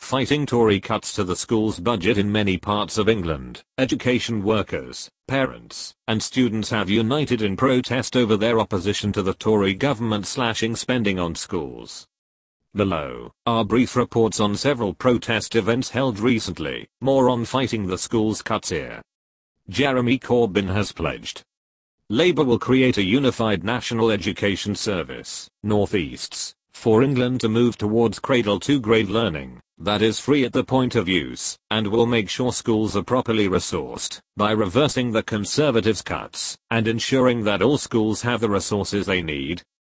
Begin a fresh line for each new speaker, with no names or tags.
fighting Tory cuts to the school's budget in many parts of England. Education workers, parents, and students have united in protest over their opposition to the Tory government slashing spending on schools. Below are brief reports on several protest events held recently. More on fighting the schools cuts here. Jeremy Corbyn has pledged Labour will create a unified national education service, North East's, for England to move towards cradle-to-grade learning, that is free at the point of use, and will make sure schools are properly resourced, by reversing the Conservatives' cuts, and ensuring that all schools have the resources they need.